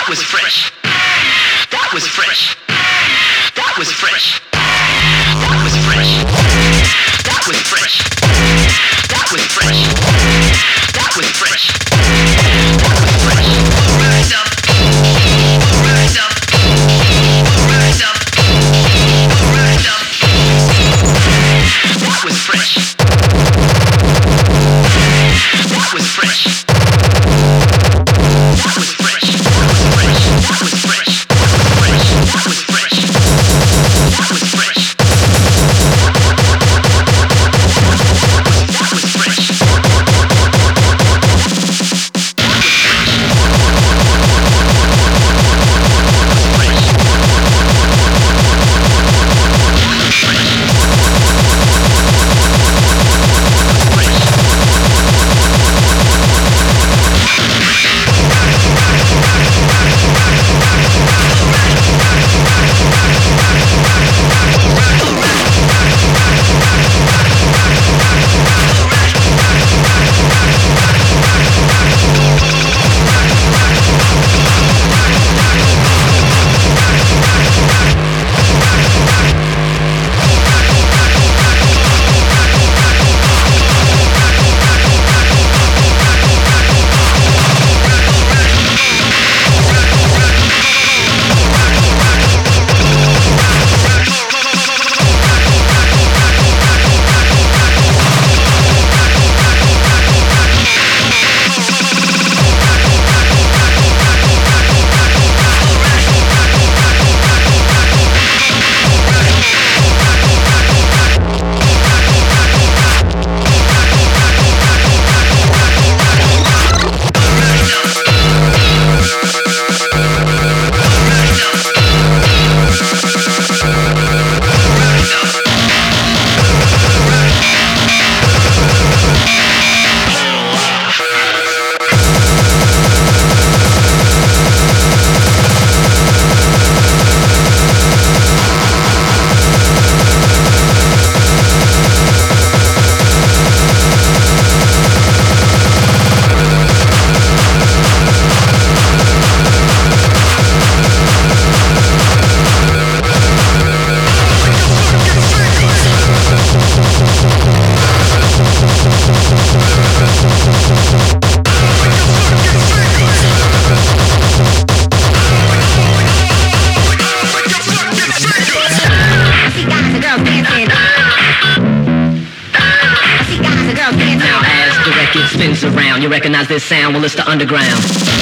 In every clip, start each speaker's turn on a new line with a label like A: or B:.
A: That was fresh. That was fresh. That was fresh. That was fresh. That was fresh. That was fresh. That was fresh. That was fresh. Rise up. Rise up. Rise up. Rise up. That was fresh. That was fresh. That was fresh. That was fresh. That was fresh. That was fresh. That was fresh. That was fresh.
B: You recognize this sound? Well, it's the underground.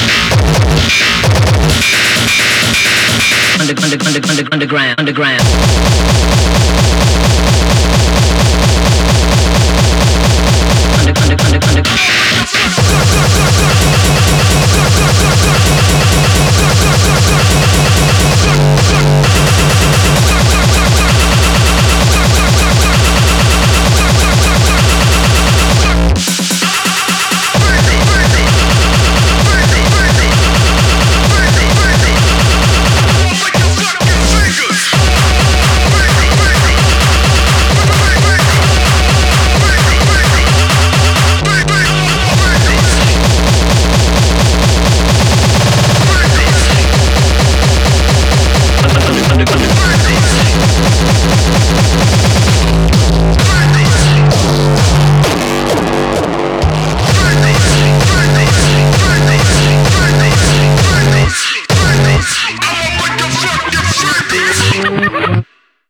B: Underground.